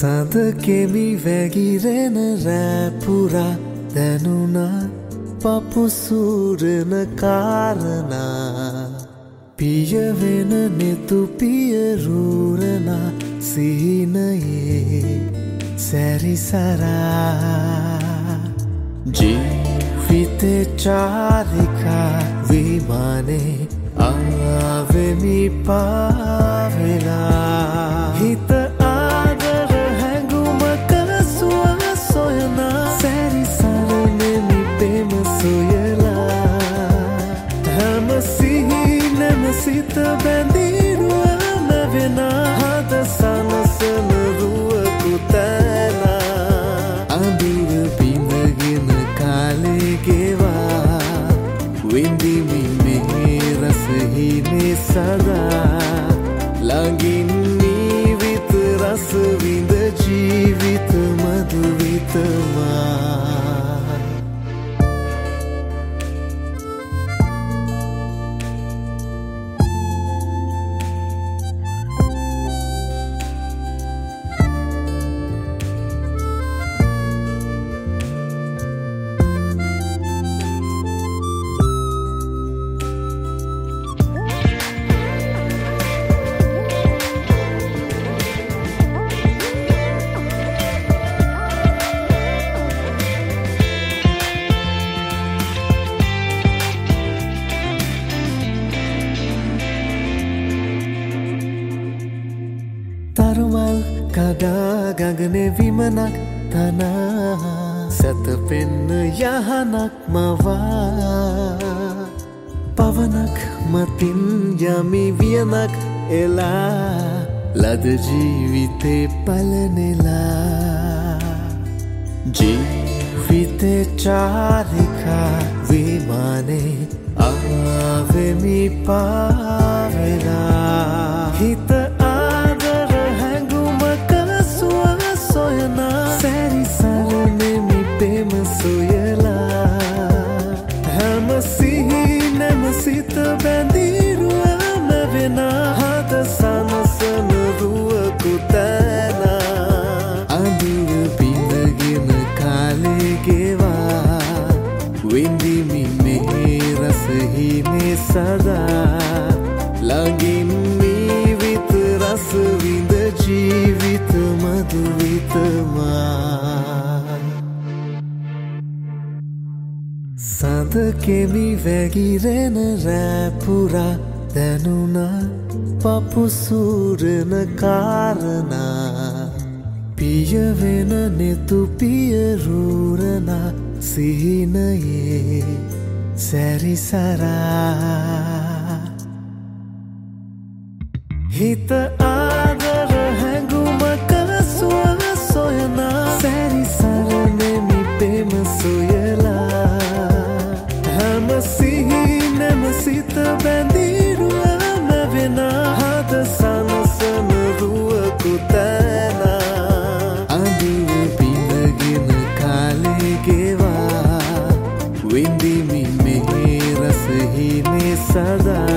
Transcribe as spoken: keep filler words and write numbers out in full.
සඳකෙමි වැගිරෙන රැපුරා දැනුණා පපුසූරන කාරණා පියවෙන නෙතු පියරූරනා සිහිනයේ සැරිසරා ජීවිතේ චාරිකා විමානේ ආවෙමි පාවෙලා හිත ආදර හැඟුමක සුව සොයනා සැරිසරනෙමි පෙම සොයලා හැම සිහිනම සිත බැඳිරුව නැවෙනා හද සනසන රුවකු තැනා අඳුර බිඳගෙන කාලේ ගෙවා විඳිමි මේ රසහිනේ සදා ළඟින් නීවිත රස විඳ ජීවිත මధుවිතමා තරුමල් කඩා ගගනේ විමනක් තනා සැතපෙන්න යහනක් මවා පවනක් මතින් යමි වියනක් එලා ලද ජීවිතේ පලනෙලා ජීවිතේ චාරිකා විමානේ ආවෙමි පාවෙලා හිත සැරිසරනෙමි පෙම සොයලා හැම සිහිනම සිත බැඳිරුව නැවෙනා හද සනසන රුවකු තැනා අඳුර බිඳගෙන කාලේ ගෙවා විඳිමි මේ රසහිනේ සදා ළඟින් නීවිත රස විඳ ජීවිත මధුවිතමා සඳකෙමි වැගිරෙන රැපුරා දැනුණා පපුසූරන කාරණා පියවෙන නෙතු පියරූරනා සිහිනයේ සැරිසරා හිත ආදර හැඟුමක සුව සොයනා සැරිසරනෙමි පෙම සොයලා හැම සිහිනම සිත බැඳිරුව නැවෙනා හද සනසන රුවකු තැනා අඳුර බිඳගෙන කාලේ ගෙවා විඳිමි මේ රසහිනේ සදා